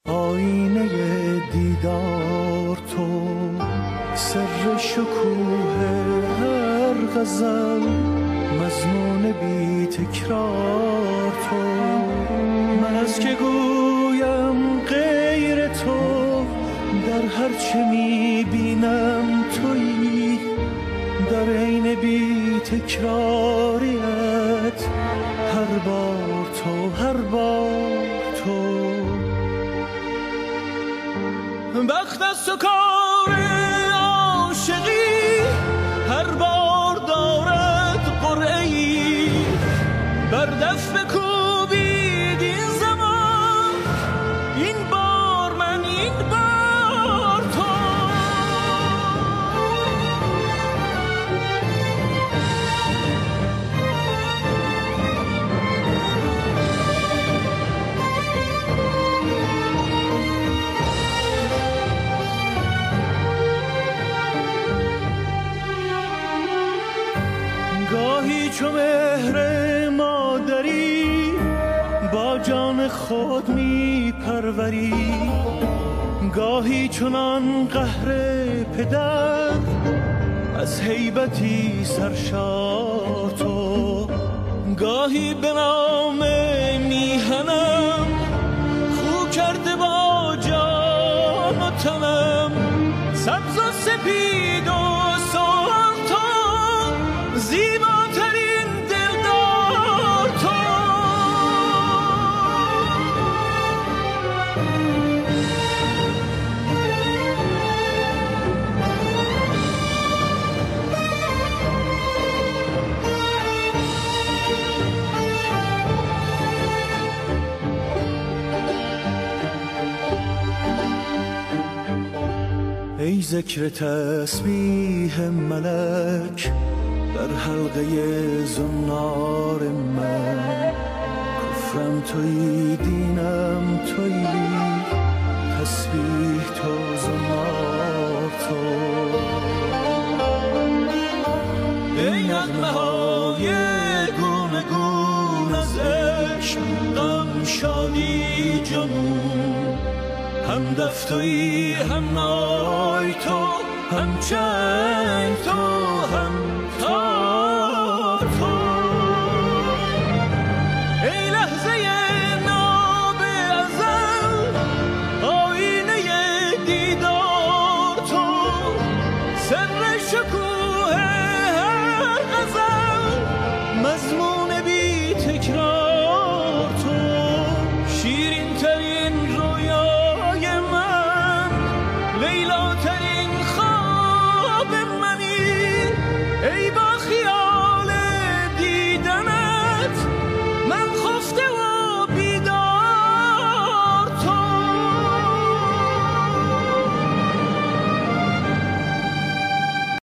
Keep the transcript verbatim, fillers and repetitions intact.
آینه دیدار تو، سر شکوه هر غزل، مضمون بی تکرار تو. من از که گویم غیر تو، در هر چه می بینم تویی، در عین بی تکراریت هر بار تو، هر بار تو. بخت از تو کار عاشقی، هر بار دارد قرعه‌ای، بر دف بکوبید این زمان، این بار من، این بار تو. گاهی چو مهر مادری، با جان خود می پروری، گاهی چنان قهر پدر، از هیبتی سرشار تو. گاهی به نام میهنم، خو کرده با جان و تنم، سبز و سپید و سرخ تو، زیباترین دلدار تو. ای ذکر تسبیح ملک، در حلقه زنار من، کفرم تویی، دینم تویی، تسبیح تو، زنار تو. ای نغمه های گونه گون از عشق، غم شادی جنون، هم دف تویی، هم نای تو، هم چنگ تو، هم تا